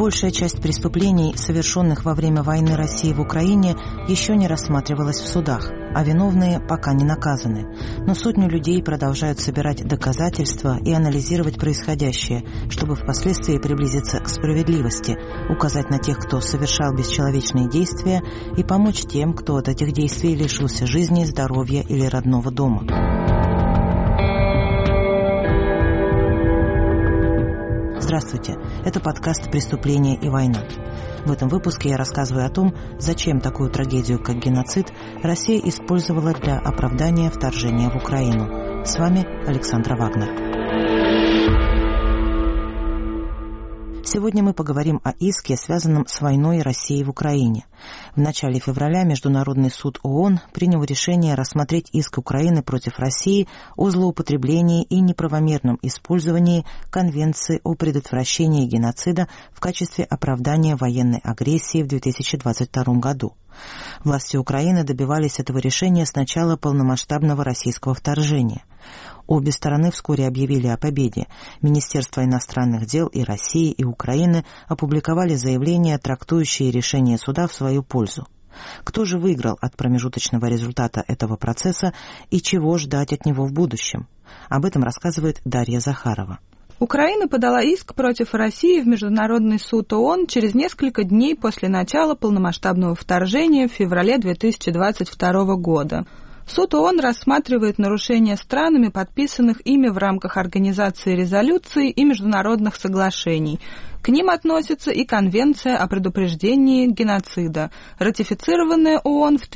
Большая часть преступлений, совершенных во время войны России в Украине, еще не рассматривалась в судах, а виновные пока не наказаны. Но сотни людей продолжают собирать доказательства и анализировать происходящее, чтобы впоследствии приблизиться к справедливости, указать на тех, кто совершал бесчеловечные действия, и помочь тем, кто от этих действий лишился жизни, здоровья или родного дома. Здравствуйте, это подкаст «Преступление и война». В этом выпуске я рассказываю о том, зачем такую трагедию, как геноцид, Россия использовала для оправдания вторжения в Украину. С вами Александра Вагнер. Сегодня мы поговорим о иске, связанном с войной России в Украине. В начале февраля Международный суд ООН принял решение рассмотреть иск Украины против России о злоупотреблении и неправомерном использовании Конвенции о предотвращении геноцида в качестве оправдания военной агрессии в 2022 году. Власти Украины добивались этого решения с начала полномасштабного российского вторжения. Обе стороны вскоре объявили о победе. Министерство иностранных дел и России, и Украины опубликовали заявления, трактующие решение суда в свою пользу. Кто же выиграл от промежуточного результата этого процесса и чего ждать от него в будущем? Об этом рассказывает Дарья Захарова. Украина подала иск против России в Международный суд ООН через несколько дней после начала полномасштабного вторжения в феврале 2022 года. Суд ООН рассматривает нарушения странами, подписанных ими в рамках организации резолюций и международных соглашений. К ним относится и Конвенция о предупреждении геноцида, ратифицированная ООН в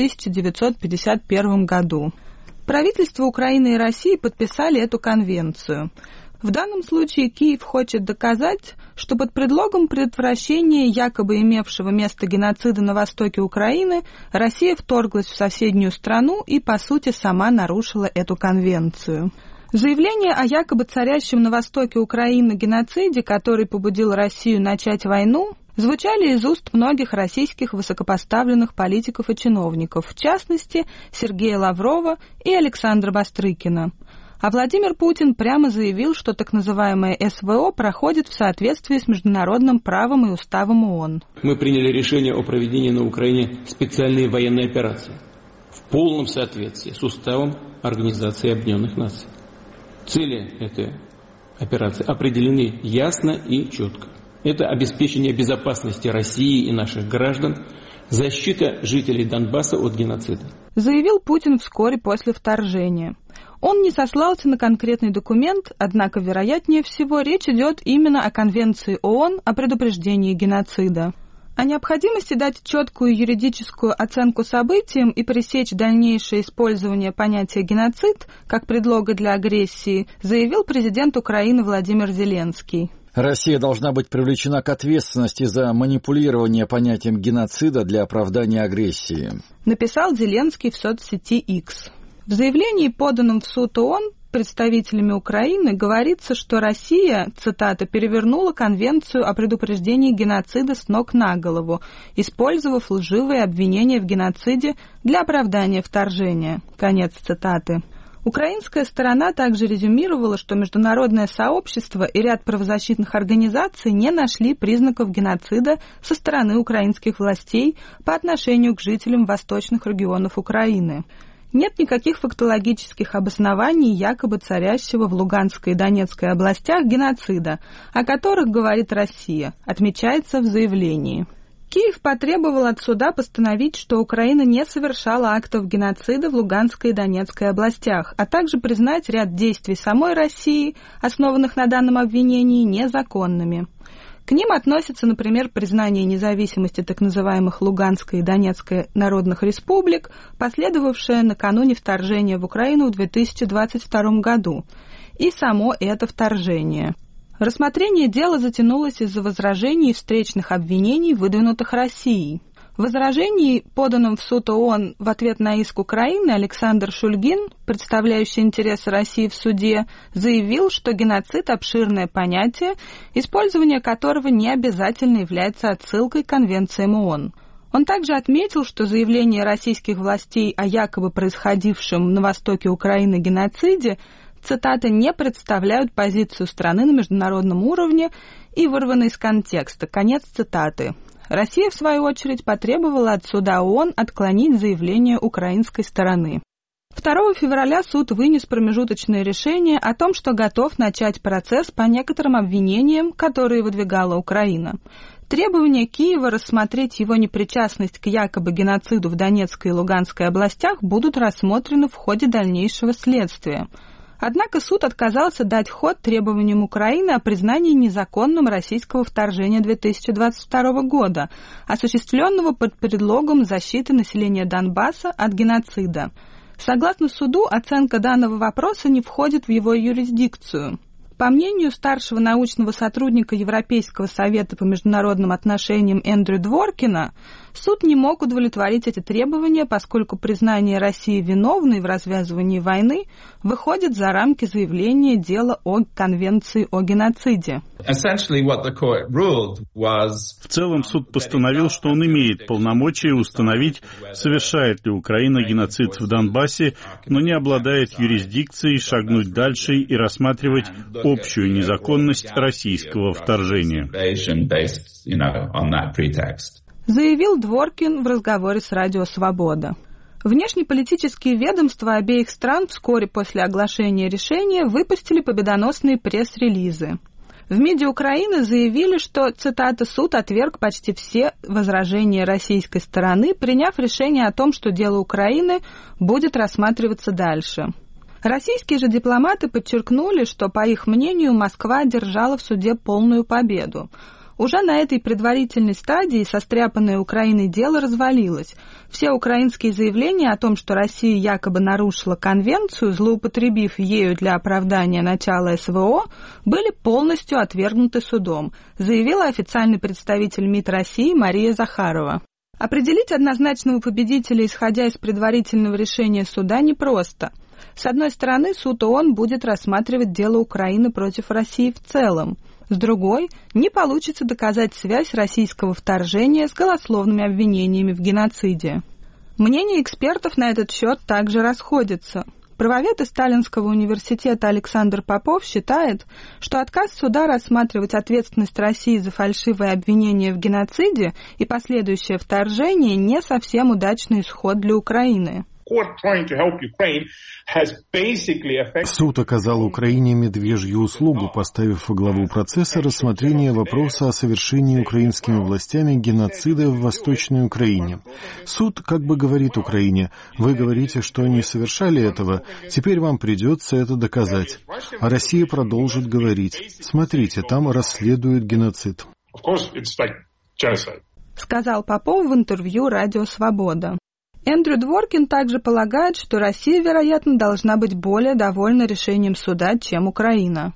1951 году. Правительства Украины и России подписали эту конвенцию. В данном случае Киев хочет доказать, что под предлогом предотвращения якобы имевшего место геноцида на востоке Украины Россия вторглась в соседнюю страну и, по сути, сама нарушила эту конвенцию. Заявление о якобы царящем на востоке Украины геноциде, который побудил Россию начать войну, звучали из уст многих российских высокопоставленных политиков и чиновников, в частности, Сергея Лаврова и Александра Бастрыкина. А Владимир Путин прямо заявил, что так называемое СВО проходит в соответствии с международным правом и уставом ООН. Мы приняли решение о проведении на Украине специальной военной операции в полном соответствии с уставом Организации Объединенных Наций. Цели этой операции определены ясно и четко. Это обеспечение безопасности России и наших граждан, защита жителей Донбасса от геноцида. Заявил Путин вскоре после вторжения. Он не сослался на конкретный документ, однако, вероятнее всего, речь идет именно о Конвенции ООН о предупреждении геноцида. О необходимости дать четкую юридическую оценку событиям и пресечь дальнейшее использование понятия «геноцид» как предлога для агрессии заявил президент Украины Владимир Зеленский. Россия должна быть привлечена к ответственности за манипулирование понятием геноцида для оправдания агрессии, написал Зеленский в соцсети X. В заявлении, поданном в суд ООН представителями Украины, говорится, что Россия, цитата, перевернула Конвенцию о предупреждении геноцида с ног на голову, использовав лживые обвинения в геноциде для оправдания вторжения. Конец цитаты. Украинская сторона также резюмировала, что международное сообщество и ряд правозащитных организаций не нашли признаков геноцида со стороны украинских властей по отношению к жителям восточных регионов Украины. Нет никаких фактологических обоснований якобы царящего в Луганской и Донецкой областях геноцида, о которых говорит Россия, отмечается в заявлении. Киев потребовал от суда постановить, что Украина не совершала актов геноцида в Луганской и Донецкой областях, а также признать ряд действий самой России, основанных на данном обвинении, незаконными. К ним относятся, например, признание независимости так называемых Луганской и Донецкой народных республик, последовавшее накануне вторжения в Украину в 2022 году, и само это вторжение. Рассмотрение дела затянулось из-за возражений и встречных обвинений, выдвинутых Россией. В возражении, поданном в суд ООН в ответ на иск Украины, Александр Шульгин, представляющий интересы России в суде, заявил, что геноцид – обширное понятие, использование которого не обязательно является отсылкой к конвенциям ООН. Он также отметил, что заявление российских властей о якобы происходившем на востоке Украины геноциде цитата, «не представляют позицию страны на международном уровне» и вырваны из контекста. Конец цитаты. Россия, в свою очередь, потребовала от суда ООН отклонить заявление украинской стороны. 2 февраля суд вынес промежуточное решение о том, что готов начать процесс по некоторым обвинениям, которые выдвигала Украина. Требования Киева рассмотреть его непричастность к якобы геноциду в Донецкой и Луганской областях будут рассмотрены в ходе дальнейшего следствия. Однако суд отказался дать ход требованиям Украины о признании незаконным российского вторжения 2022 года, осуществленного под предлогом защиты населения Донбасса от геноцида. Согласно суду, оценка данного вопроса не входит в его юрисдикцию. По мнению старшего научного сотрудника Европейского совета по международным отношениям Эндрю Дворкина, суд не мог удовлетворить эти требования, поскольку признание России виновной в развязывании войны выходит за рамки заявления дела о Конвенции о геноциде. В целом суд постановил, что он имеет полномочия установить, совершает ли Украина геноцид в Донбассе, но не обладает юрисдикцией шагнуть дальше и рассматривать общую незаконность российского вторжения. Заявил Дворкин в разговоре с Радио Свобода. Внешнеполитические ведомства обеих стран вскоре после оглашения решения выпустили победоносные пресс-релизы. В МИДе Украины заявили, что, цитата, «суд отверг почти все возражения российской стороны, приняв решение о том, что дело Украины будет рассматриваться дальше». Российские же дипломаты подчеркнули, что, по их мнению, Москва одержала в суде полную победу. Уже на этой предварительной стадии состряпанное Украиной дело развалилось. Все украинские заявления о том, что Россия якобы нарушила конвенцию, злоупотребив ею для оправдания начала СВО, были полностью отвергнуты судом, заявила официальный представитель МИД России Мария Захарова. Определить однозначного победителя, исходя из предварительного решения суда, непросто. С одной стороны, суд ООН будет рассматривать дело Украины против России в целом. С другой, не получится доказать связь российского вторжения с голословными обвинениями в геноциде. Мнения экспертов на этот счет также расходятся. Правовед из Сталинского университета Александр Попов считает, что отказ суда рассматривать ответственность России за фальшивое обвинение в геноциде и последующее вторжение не совсем удачный исход для Украины. Суд оказал Украине медвежью услугу, поставив во главу процесса рассмотрение вопроса о совершении украинскими властями геноцида в Восточной Украине. Суд как бы говорит Украине: вы говорите, что не совершали этого, теперь вам придется это доказать. А Россия продолжит говорить: смотрите, там расследуют геноцид. Сказал Попов в интервью «Радио Свобода». Эндрю Дворкин также полагает, что Россия, вероятно, должна быть более довольна решением суда, чем Украина.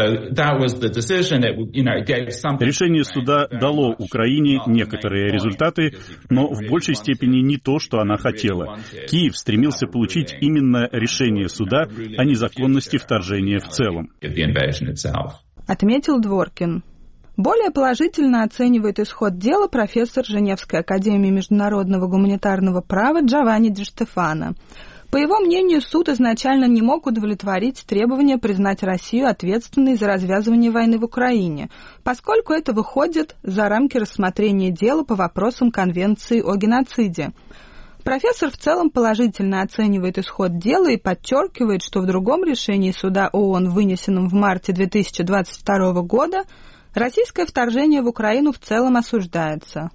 Решение суда дало Украине некоторые результаты, но в большей степени не то, что она хотела. Киев стремился получить именно решение суда о незаконности вторжения в целом. Отметил Дворкин. Более положительно оценивает исход дела профессор Женевской академии международного гуманитарного права Джованни Ди Штефано. По его мнению, суд изначально не мог удовлетворить требования признать Россию ответственной за развязывание войны в Украине, поскольку это выходит за рамки рассмотрения дела по вопросам Конвенции о геноциде. Профессор в целом положительно оценивает исход дела и подчеркивает, что в другом решении суда ООН, вынесенном в марте 2022 года, российское вторжение в Украину в целом осуждается.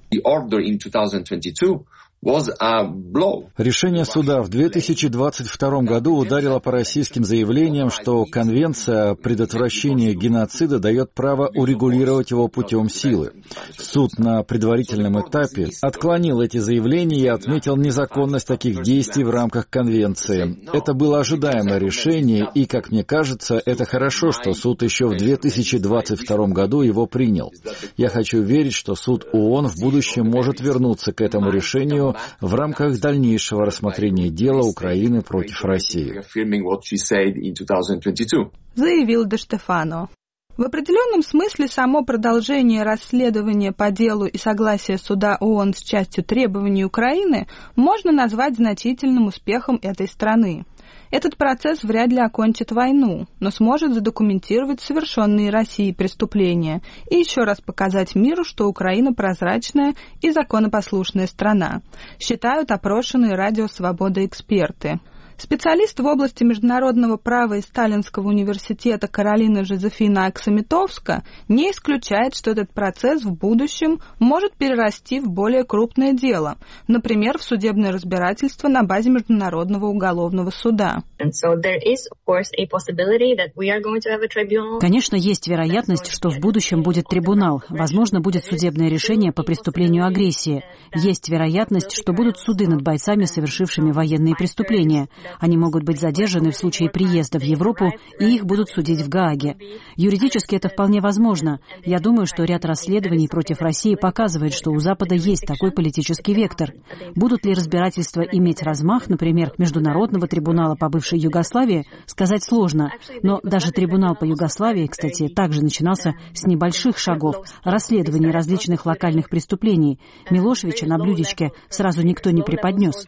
Решение суда в 2022 году ударило по российским заявлениям, что Конвенция о предотвращении геноцида дает право урегулировать его путем силы. Суд на предварительном этапе отклонил эти заявления и отметил незаконность таких действий в рамках Конвенции. Это было ожидаемое решение, и, как мне кажется, это хорошо, что суд еще в 2022 году его принял. Я хочу верить, что суд ООН в будущем может вернуться к этому решению в рамках дальнейшего рассмотрения дела Украины против России. Заявил Ди Штефано. В определенном смысле само продолжение расследования по делу и согласие суда ООН с частью требований Украины можно назвать значительным успехом этой страны. Этот процесс вряд ли окончит войну, но сможет задокументировать совершенные Россией преступления и еще раз показать миру, что Украина прозрачная и законопослушная страна, считают опрошенные Радио Свобода эксперты. Специалист в области международного права из Сталинского университета Каролина Жозефина Аксаметовска не исключает, что этот процесс в будущем может перерасти в более крупное дело, например, в судебное разбирательство на базе Международного уголовного суда. Конечно, есть вероятность, что в будущем будет трибунал, возможно, будет судебное решение по преступлению агрессии. Есть вероятность, что будут суды над бойцами, совершившими военные преступления. Они могут быть задержаны в случае приезда в Европу, и их будут судить в Гааге. Юридически это вполне возможно. Я думаю, что ряд расследований против России показывает, что у Запада есть такой политический вектор. Будут ли разбирательства иметь размах, например, Международного трибунала по бывшей Югославии, сказать сложно. Но даже трибунал по Югославии, кстати, также начинался с небольших шагов, расследований различных локальных преступлений. Милошевича на блюдечке сразу никто не преподнес.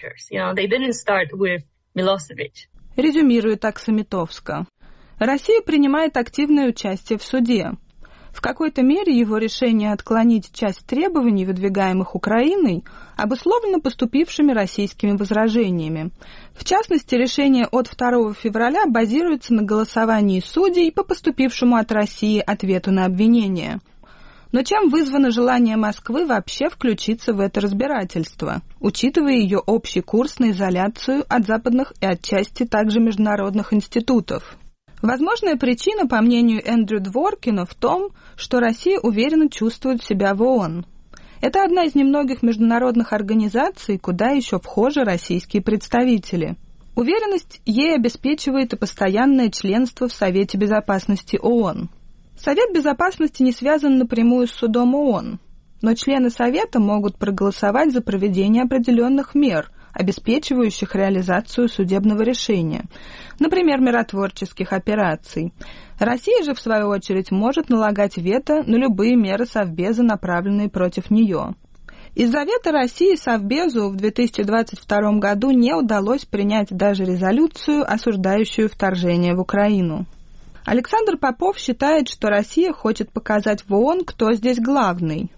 Резюмирует Аксаметовска. Россия принимает активное участие в суде. В какой-то мере его решение отклонить часть требований, выдвигаемых Украиной, обусловлено поступившими российскими возражениями. В частности, решение от 2 февраля базируется на голосовании судей по поступившему от России ответу на обвинение. Но чем вызвано желание Москвы вообще включиться в это разбирательство, учитывая ее общий курс на изоляцию от западных и отчасти также международных институтов? Возможная причина, по мнению Эндрю Дворкина, в том, что Россия уверенно чувствует себя в ООН. Это одна из немногих международных организаций, куда еще вхожи российские представители. Уверенность ей обеспечивает и постоянное членство в Совете Безопасности ООН. Совет Безопасности не связан напрямую с судом ООН, но члены Совета могут проголосовать за проведение определенных мер, обеспечивающих реализацию судебного решения, например, миротворческих операций. Россия же, в свою очередь, может налагать вето на любые меры Совбеза, направленные против нее. Из-за вето России Совбезу в 2022 году не удалось принять даже резолюцию, осуждающую вторжение в Украину. Александр Попов считает, что Россия хочет показать в ООН, кто здесь главный.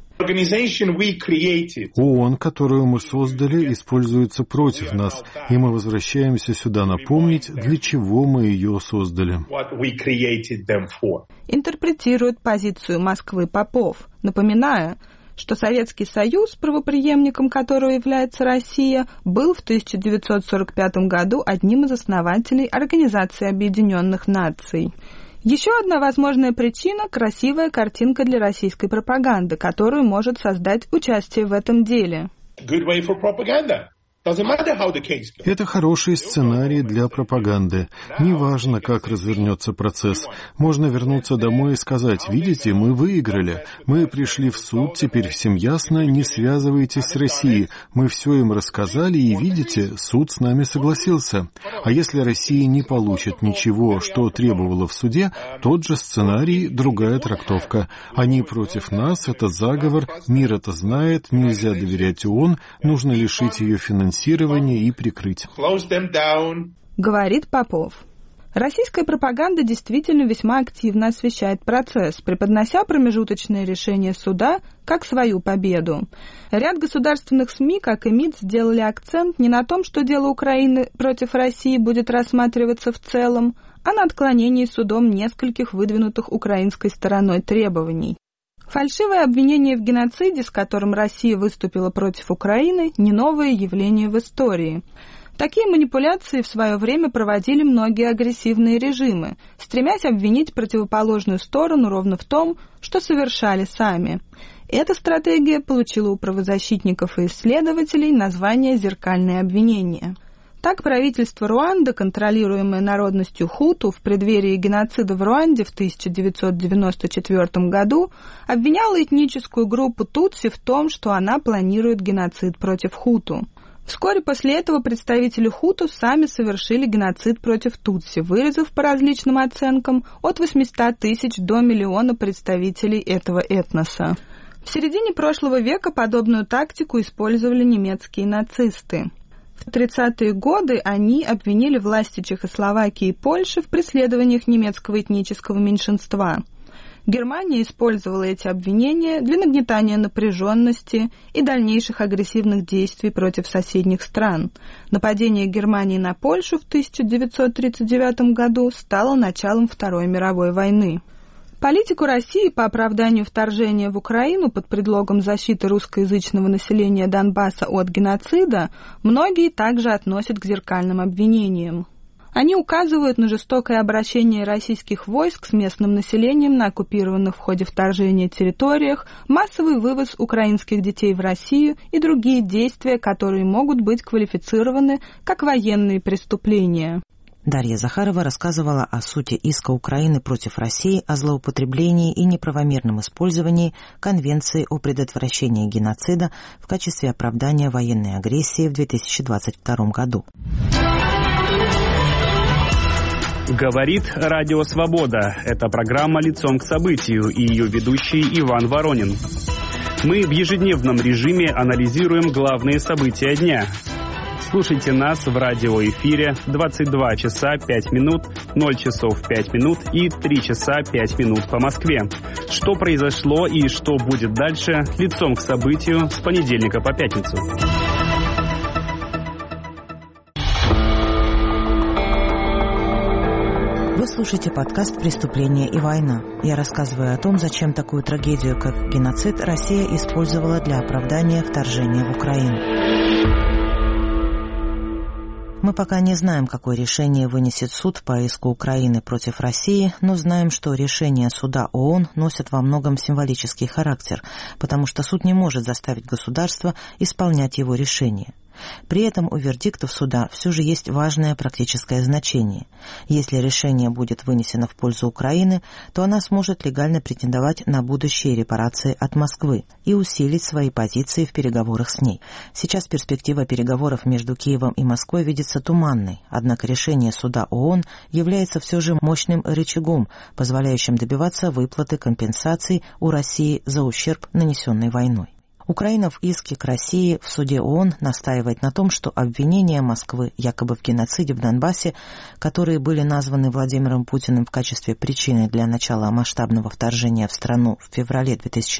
ООН, которую мы создали, используется против нас, и мы возвращаемся сюда напомнить, для чего мы ее создали. Интерпретирует позицию Москвы Попов, напоминая, что Советский Союз, правопреемником которого является Россия, был в 1945 году одним из основателей Организации Объединенных Наций. Еще одна возможная причина – красивая картинка для российской пропаганды, которую может создать участие в этом деле. Это хороший сценарий для пропаганды. Неважно, как развернется процесс. Можно вернуться домой и сказать: видите, мы выиграли. Мы пришли в суд, теперь всем ясно, не связывайтесь с Россией. Мы все им рассказали, и видите, суд с нами согласился. А если Россия не получит ничего, что требовала в суде, тот же сценарий, другая трактовка. Они против нас, это заговор, мир это знает, нельзя доверять ООН, нужно лишить ее финансирования и прикрыть. Говорит Попов. Российская пропаганда действительно весьма активно освещает процесс, преподнося промежуточное решение суда как свою победу. Ряд государственных СМИ, как и МИД, сделали акцент не на том, что дело Украины против России будет рассматриваться в целом, а на отклонении судом нескольких выдвинутых украинской стороной требований. Фальшивое обвинение в геноциде, с которым Россия выступила против Украины, не новое явление в истории. Такие манипуляции в свое время проводили многие агрессивные режимы, стремясь обвинить противоположную сторону ровно в том, что совершали сами. Эта стратегия получила у правозащитников и исследователей название «зеркальное обвинение». Так, правительство Руанды, контролируемое народностью хуту в преддверии геноцида в Руанде в 1994 году, обвиняло этническую группу тутси в том, что она планирует геноцид против хуту. Вскоре после этого представители хуту сами совершили геноцид против тутси, вырезав по различным оценкам от 800 тысяч до миллиона представителей этого этноса. В середине прошлого века подобную тактику использовали немецкие нацисты. В 30-е годы они обвинили власти Чехословакии и Польши в преследованиях немецкого этнического меньшинства. Германия использовала эти обвинения для нагнетания напряженности и дальнейших агрессивных действий против соседних стран. Нападение Германии на Польшу в 1939 году стало началом Второй мировой войны. Политику России по оправданию вторжения в Украину под предлогом защиты русскоязычного населения Донбасса от геноцида многие также относят к зеркальным обвинениям. Они указывают на жестокое обращение российских войск с местным населением на оккупированных в ходе вторжения территориях, массовый вывоз украинских детей в Россию и другие действия, которые могут быть квалифицированы как военные преступления. Дарья Захарова рассказывала о сути иска Украины против России о злоупотреблении и неправомерном использовании Конвенции о предотвращении геноцида в качестве оправдания военной агрессии в 2022 году. Говорит Радио Свобода. Это программа «Лицом к событию» и ее ведущий Иван Воронин. Мы в ежедневном режиме анализируем главные события дня. Слушайте нас в радиоэфире 22 часа 5 минут, 0 часов 5 минут и 3 часа 5 минут по Москве. Что произошло и что будет дальше, лицом к событию с понедельника по пятницу. Вы слушаете подкаст «Преступление и война». Я рассказываю о том, зачем такую трагедию, как геноцид, Россия использовала для оправдания вторжения в Украину. Мы пока не знаем, какое решение вынесет суд по иску Украины против России, но знаем, что решения суда ООН носят во многом символический характер, потому что суд не может заставить государство исполнять его решение. При этом у вердиктов суда все же есть важное практическое значение. Если решение будет вынесено в пользу Украины, то она сможет легально претендовать на будущие репарации от Москвы и усилить свои позиции в переговорах с ней. Сейчас перспектива переговоров между Киевом и Москвой видится туманной, однако решение суда ООН является все же мощным рычагом, позволяющим добиваться выплаты компенсаций у России за ущерб, нанесенный войной. Украина в иске к России в суде ООН настаивает на том, что обвинения Москвы якобы в геноциде в Донбассе, которые были названы Владимиром Путиным в качестве причины для начала масштабного вторжения в страну в феврале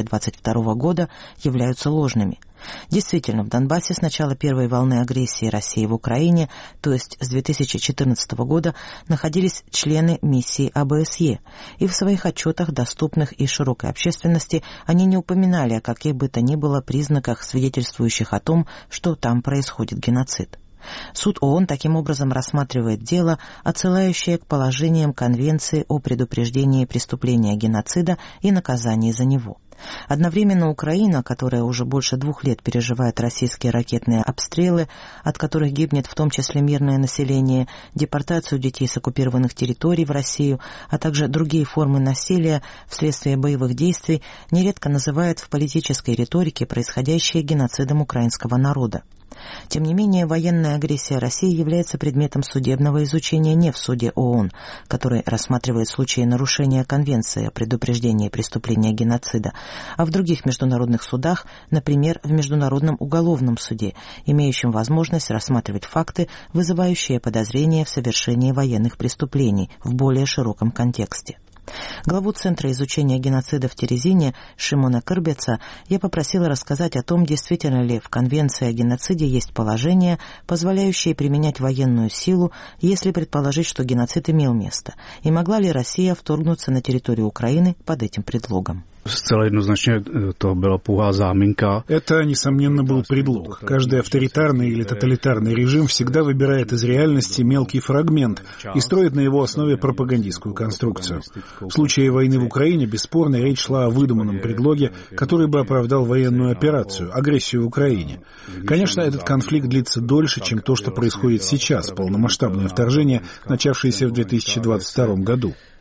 2022 года, являются ложными. Действительно, в Донбассе с начала первой волны агрессии России в Украине, то есть с 2014 года, находились члены миссии ОБСЕ, и в своих отчетах, доступных и широкой общественности, они не упоминали о каких бы то ни было признаках, свидетельствующих о том, что там происходит геноцид. Суд ООН таким образом рассматривает дело, отсылающее к положениям Конвенции о предупреждении преступления геноцида и наказании за него. Одновременно Украина, которая уже больше 2 лет переживает российские ракетные обстрелы, от которых гибнет в том числе мирное население, депортацию детей с оккупированных территорий в Россию, а также другие формы насилия вследствие боевых действий, нередко называет в политической риторике происходящее геноцидом украинского народа. Тем не менее, военная агрессия России является предметом судебного изучения не в суде ООН, который рассматривает случаи нарушения Конвенции о предупреждении преступления геноцида, а в других международных судах, например, в Международном уголовном суде, имеющем возможность рассматривать факты, вызывающие подозрения в совершении военных преступлений в более широком контексте. Главу Центра изучения геноцида в Терезине Шимона Кырбеца я попросила рассказать о том, действительно ли в Конвенции о геноциде есть положения, позволяющие применять военную силу, если предположить, что геноцид имел место, и могла ли Россия вторгнуться на территорию Украины под этим предлогом. Zcela jednoznačně to byla pouhá záminka. Это, несомненно, был предлог. Каждый авторитарный или тоталитарный режим всегда выбирает из реальности мелкий фрагмент и строит на его основе пропагандистскую конструкцию. В случае войны в Украине, бесспорно, речь шла о выдуманном предлоге, который бы оправдал военную операцию, агрессию в Украине. Конечно, этот конфликт длится дольше, чем то, что происходит сейчас, полномасштабное вторжение, начавшееся в 2022 году.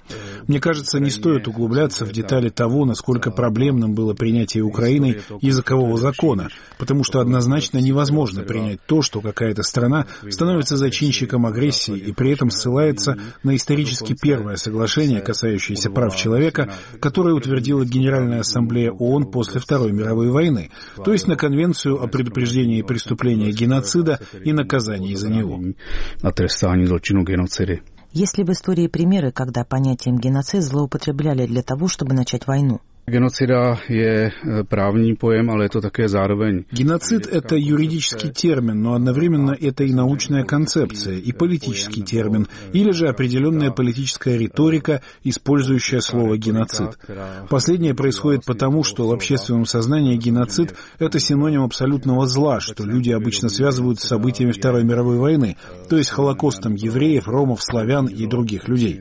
Мне кажется, не стоит углубляться в детали того, насколько проблемным было принятие Украиной языкового закона, потому что однозначно невозможно принять то, что какая-то страна становится зачинщиком агрессии и при этом ссылается на исторически первое соглашение, касающееся прав человека, которое утвердила Генеральная Ассамблея ООН после Второй мировой войны, то есть на Конвенцию о предупреждении преступления геноцида и наказании за него. Есть ли в истории примеры, когда понятием геноцид злоупотребляли для того, чтобы начать войну? Genocida je právní pojem, ale je to také zároveň. Геноцид — это юридический термин, но одновременно это и научная концепция, и политический термин, или же определенная политическая риторика, использующая слово «геноцид». Последнее происходит потому, что в общественном сознании геноцид — это синоним абсолютного зла, что люди обычно связывают с событиями Второй мировой войны, то есть Холокостом евреев, ромов, славян и других людей.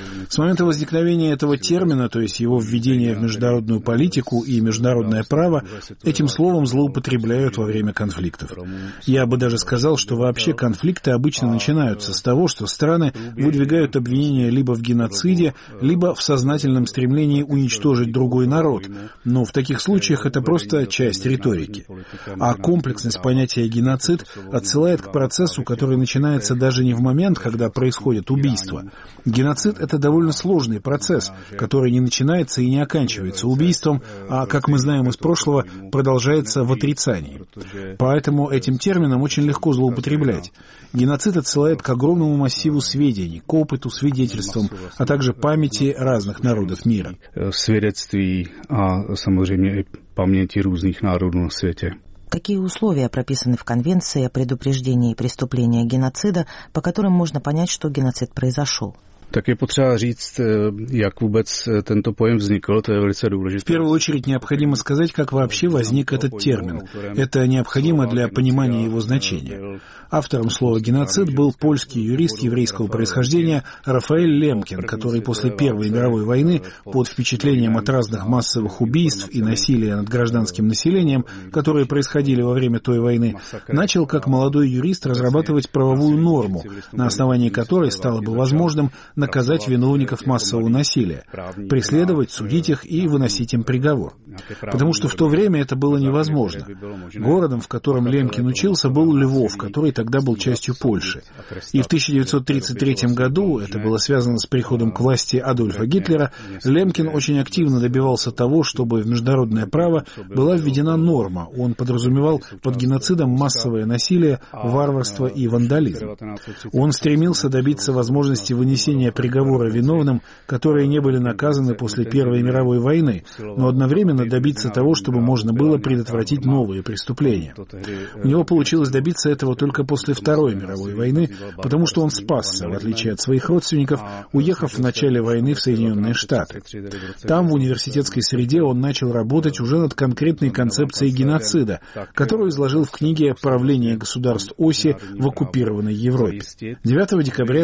С момента возникновения этого термина, то есть его введения в международную политику и международное право, этим словом злоупотребляют во время конфликтов. Я бы даже сказал, что вообще конфликты обычно начинаются с того, что страны выдвигают обвинения либо в геноциде, либо в сознательном стремлении уничтожить другой народ. Но в таких случаях это просто часть риторики. А комплексность понятия геноцид отсылает к процессу, который начинается даже не в момент, когда происходит убийство. Геноцид — это довольно сложный процесс, который не начинается и не оканчивается убийством, а, как мы знаем из прошлого, продолжается в отрицании. Поэтому этим термином очень легко злоупотреблять. Геноцид отсылает к огромному массиву сведений, к опыту, свидетельствам, а также памяти разных народов мира. Свидетельстví a samozřejmě i paměti různých národů na světě. Какие условия прописаны в Конвенции о предупреждении преступления геноцида, по которым можно понять, что геноцид произошел? Tak je potřeba říct, jak vůbec tento pojem vznikl, to je velice důležité. В первую очередь необходимо сказать, как вообще возник этот термин. Это необходимо для понимания его значения. Автором слова «геноцид» был польский юрист еврейского происхождения Рафаэль Лемкин, который после Первой мировой войны под впечатлением от разных массовых убийств и насилия над гражданским населением, которые происходили во время той войны, начал как молодой юрист разрабатывать правовую норму, на основании которой стало бы возможным наказать виновников массового насилия, преследовать, судить их и выносить им приговор. Потому что в то время это было невозможно. Городом, в котором Лемкин учился, был Львов, который тогда был частью Польши. И в 1933 году, это было связано с приходом к власти Адольфа Гитлера, Лемкин очень активно добивался того, чтобы в международное право была введена норма. Он подразумевал под геноцидом массовое насилие, варварство и вандализм. Он стремился добиться возможности вынесения приговора виновным, которые не были наказаны после Первой мировой войны, но одновременно добиться того, чтобы можно было предотвратить новые преступления. У него получилось добиться этого только после Второй мировой войны, потому что он спасся, в отличие от своих родственников, уехав в начале войны в Соединенные Штаты. Там, в университетской среде, он начал работать уже над конкретной концепцией геноцида, которую изложил в книге «Правление государств оси в оккупированной Европе». 9 декабря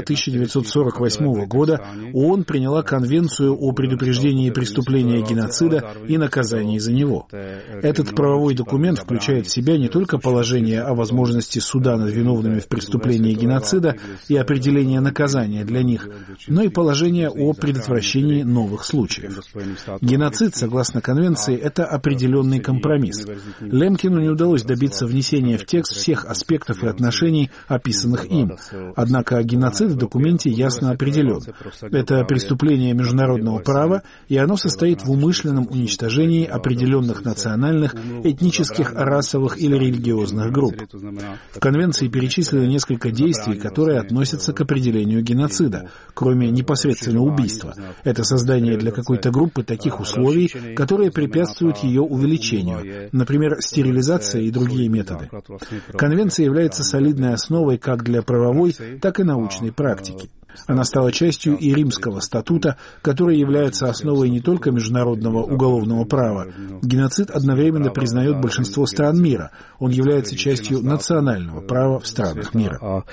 1948 года ООН приняла Конвенцию о предупреждении преступления геноцида и наказании за него. Этот правовой документ включает в себя не только положение о возможности суда над виновными в преступлении геноцида и определение наказания для них, но и положение о предотвращении новых случаев. Геноцид, согласно Конвенции, это определенный компромисс. Лемкину не удалось добиться внесения в текст всех аспектов и отношений, описанных им. Однако геноцид в документе ясно определен. Это преступление международного права, и оно состоит в умышленном уничтожении определенных национальных, этнических, расовых или религиозных групп. В Конвенции перечислены несколько действий, которые относятся к определению геноцида, кроме непосредственного убийства. Это создание для какой-то группы таких условий, которые препятствуют ее увеличению, например, стерилизация и другие методы. Конвенция является солидной основой как для правовой, так и научной практики. Она стала частью и Римского статута, который является основой не только международного уголовного права. Геноцид одновременно признает большинство стран мира. Он является частью национального права в странах мира.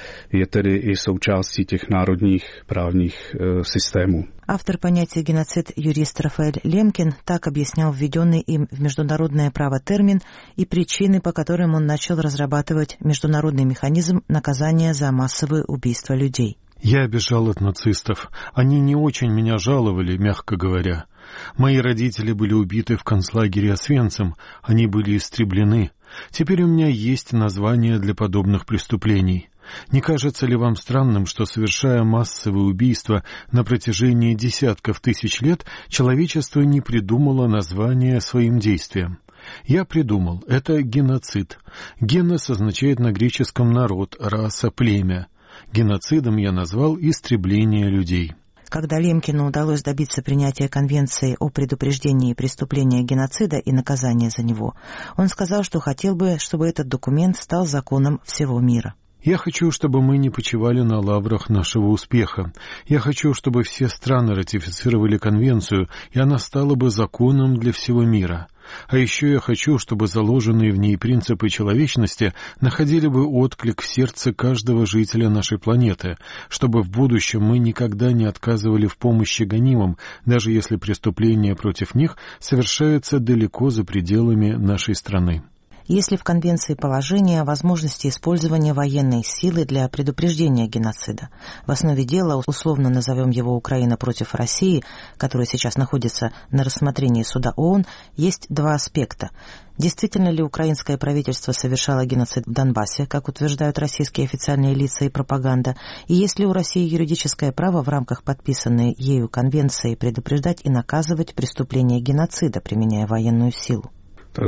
Автор понятия «геноцид» юрист Рафаэль Лемкин так объяснял введенный им в международное право термин и причины, по которым он начал разрабатывать международный механизм наказания за массовые убийства людей. Я бежал от нацистов. Они не очень меня жаловали, мягко говоря. Мои родители были убиты в концлагере Освенцим, они были истреблены. Теперь у меня есть название для подобных преступлений. Не кажется ли вам странным, что, совершая массовые убийства на протяжении десятков тысяч лет, человечество не придумало название своим действиям? Я придумал. Это геноцид. Генос означает на греческом народ, раса, племя. Геноцидом я назвал истребление людей. Когда Лемкину удалось добиться принятия Конвенции о предупреждении преступления геноцида и наказания за него, он сказал, что хотел бы, чтобы этот документ стал законом всего мира. Я хочу, чтобы мы не почивали на лаврах нашего успеха. Я хочу, чтобы все страны ратифицировали Конвенцию, и она стала бы законом для всего мира. А еще я хочу, чтобы заложенные в ней принципы человечности находили бы отклик в сердце каждого жителя нашей планеты, чтобы в будущем мы никогда не отказывали в помощи гонимым, даже если преступления против них совершаются далеко за пределами нашей страны. Есть ли в Конвенции положение о возможности использования военной силы для предупреждения геноцида? В основе дела, условно назовем его «Украина против России», которое сейчас находится на рассмотрении суда ООН, есть два аспекта. Действительно ли украинское правительство совершало геноцид в Донбассе, как утверждают российские официальные лица и пропаганда? И есть ли у России юридическое право в рамках подписанной ею Конвенции предупреждать и наказывать преступления геноцида, применяя военную силу? Я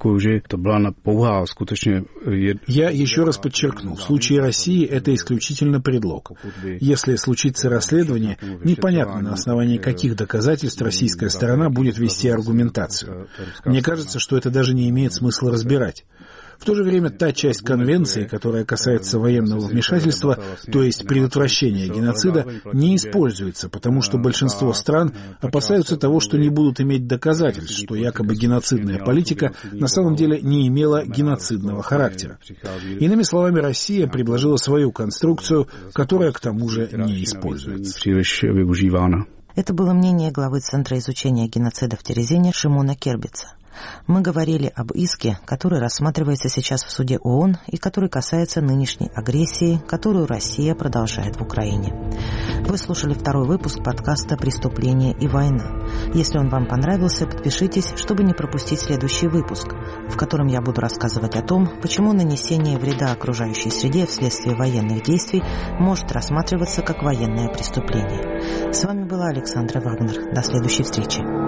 еще раз подчеркну, в случае России это исключительно предлог. Если случится расследование, непонятно, на основании каких доказательств российская сторона будет вести аргументацию. Мне кажется, что это даже не имеет смысла разбирать. В то же время та часть Конвенции, которая касается военного вмешательства, то есть предотвращения геноцида, не используется, потому что большинство стран опасаются того, что не будут иметь доказательств, что якобы геноцидная политика на самом деле не имела геноцидного характера. Иными словами, Россия предложила свою конструкцию, которая к тому же не используется. Это было мнение главы Центра изучения геноцида в Терезине Шимона Кербица. Мы говорили об иске, который рассматривается сейчас в суде ООН и который касается нынешней агрессии, которую Россия продолжает в Украине. Вы слушали второй выпуск подкаста «Преступление и война». Если он вам понравился, подпишитесь, чтобы не пропустить следующий выпуск, в котором я буду рассказывать о том, почему нанесение вреда окружающей среде вследствие военных действий может рассматриваться как военное преступление. С вами была Александра Вагнер. До следующей встречи.